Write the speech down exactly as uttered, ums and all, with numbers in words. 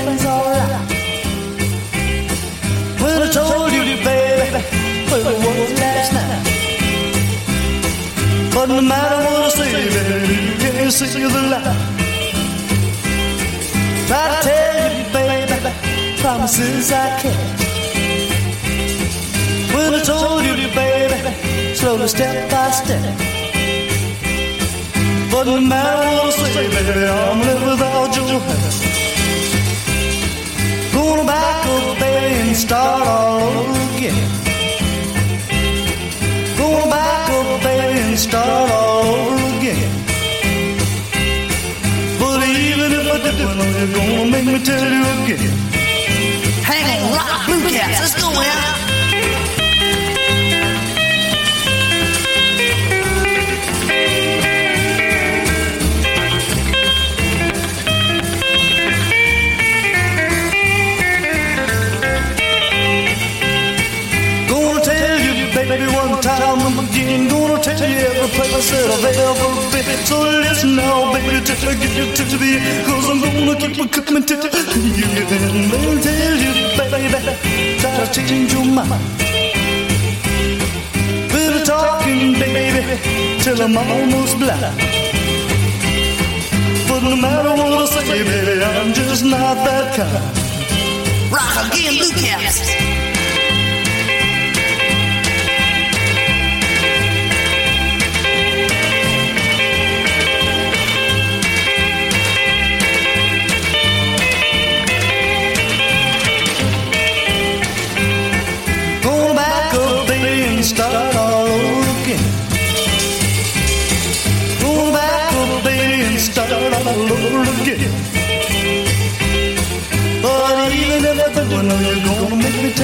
everything's alright. When I told you, baby, where it was last night. But no matter what I say, baby, you can't see the light. Try to tell you, baby, promises I can't. When I told you, baby, slowly step by step. But no matter what I say, baby, I'm living without your help. Going back up, baby, and start all over again. Going back up, baby, and start all over again. But even if I did, well, you're gonna make me tell you again. Hang on, rock Blue Cats, let's go out. Baby, one time again, gonna tell you every place that I've ever been. So listen now, baby, till I get you to me, cause I'm gonna keep on coming to you. And they'll tell you, baby, try to change your mind. Been talking, baby, till I'm almost blind. But no matter what I say, baby, I'm just not that kind. Rock again, Blue Caps. Start all over again. Go back up, baby, and start all over again. But even if I do, I know you're gonna make me